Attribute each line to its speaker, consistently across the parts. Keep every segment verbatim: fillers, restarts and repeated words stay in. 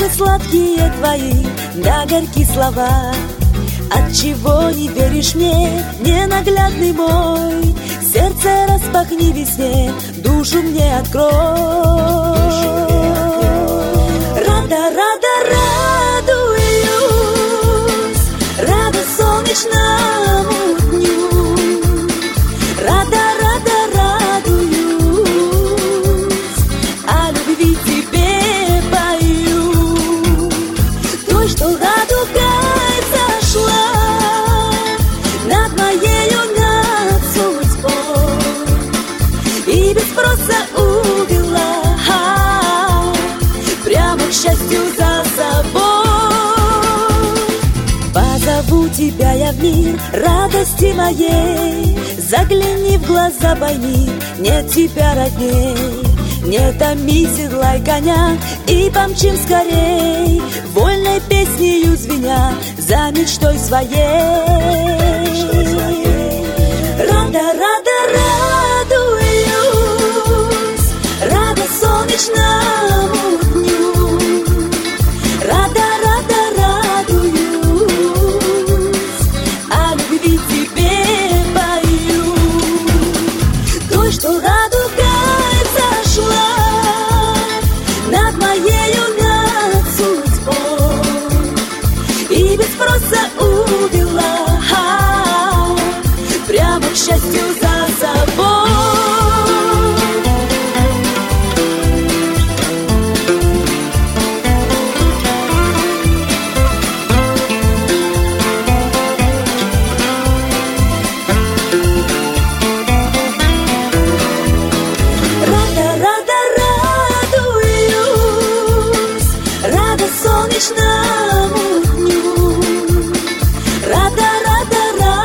Speaker 1: Губы сладкие твои, да горьки слова. Отчего не веришь мне, ненаглядный мой? Сердце распахни весне, душу мне открой. Рада, рада, радуюсь, рада солнечному дню. Рада, рада, радуюсь, о любви тебе пою. Той, что радугой зашла над моею, над судьбой, и без спроса увела прямо к счастью за собой. Позову тебя я в мир радости моей, загляни в глаза, пойми, нет тебя родней. Не томи, седлай коня и помчим скорей, вольной песнею звеня за мечтой своей. Рада, рада, радуюсь, рада солнечному дню. Рада, рада, радуюсь, о любви тебе пою. Той, что радугой зашла над моею, над судьбой, и без спроса увела прямо к счастью за собой. Рада, рада, радуюсь, рада солнечному дню. Рада, рада,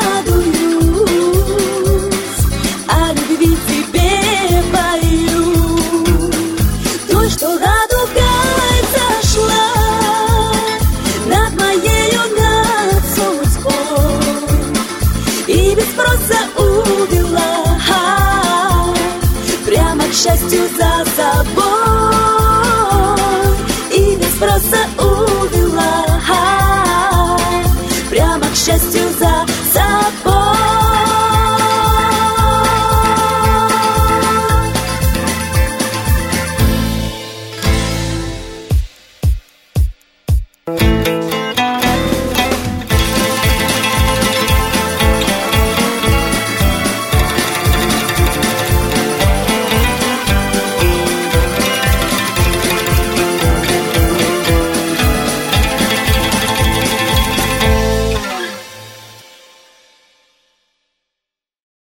Speaker 1: радуюсь, о любви тебе пою. Той, что радугой зашла над моею, над судьбой, и без спроса увела прямо к счастью за собой, и без спроса увела прямо к счастью за собой.